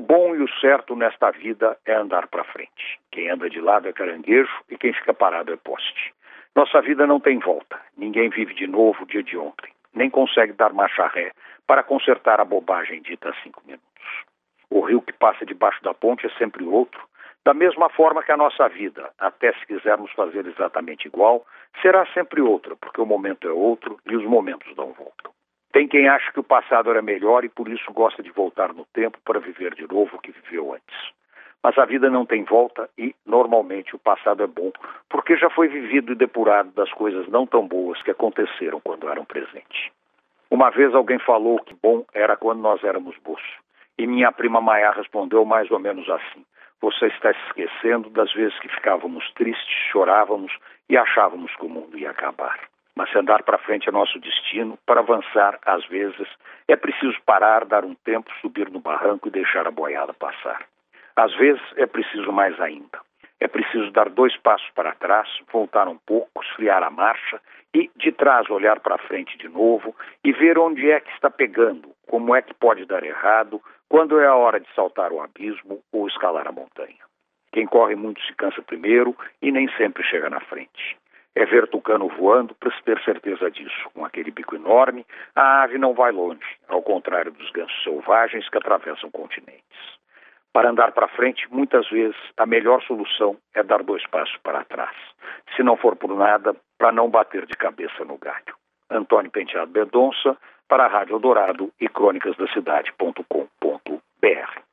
bom e o certo nesta vida é andar para frente. Quem anda de lado é caranguejo e quem fica parado é poste. Nossa vida não tem volta. Ninguém vive de novo o dia de ontem. Nem consegue dar marcha ré para consertar a bobagem dita há 5 minutos. O rio que passa debaixo da ponte é sempre outro. Da mesma forma que a nossa vida, até se quisermos fazer exatamente igual, será sempre outra, porque o momento é outro e os momentos não voltam. Tem quem acha que o passado era melhor e por isso gosta de voltar no tempo para viver de novo o que viveu antes. Mas a vida não tem volta e, normalmente, o passado é bom, porque já foi vivido e depurado das coisas não tão boas que aconteceram quando eram presente. Uma vez alguém falou que bom era quando nós éramos moço. E minha prima Maiá respondeu mais ou menos assim: você está se esquecendo das vezes que ficávamos tristes, chorávamos e achávamos que o mundo ia acabar. Mas se andar para frente é nosso destino, para avançar, às vezes, é preciso parar, dar um tempo, subir no barranco e deixar a boiada passar. Às vezes é preciso mais ainda. É preciso dar 2 passos para trás, voltar um pouco, esfriar a marcha e, de trás, olhar para frente de novo e ver onde é que está pegando, como é que pode dar errado, quando é a hora de saltar o abismo ou escalar a montanha. Quem corre muito se cansa primeiro e nem sempre chega na frente. É ver tucano voando para se ter certeza disso. Com aquele bico enorme, a ave não vai longe, ao contrário dos gansos selvagens que atravessam continentes. Para andar para frente, muitas vezes, a melhor solução é dar 2 passos para trás. Se não for por nada, para não bater de cabeça no galho. Antônio Penteado Mendonça, para a Rádio Eldorado e crônicasdacidade.com.br.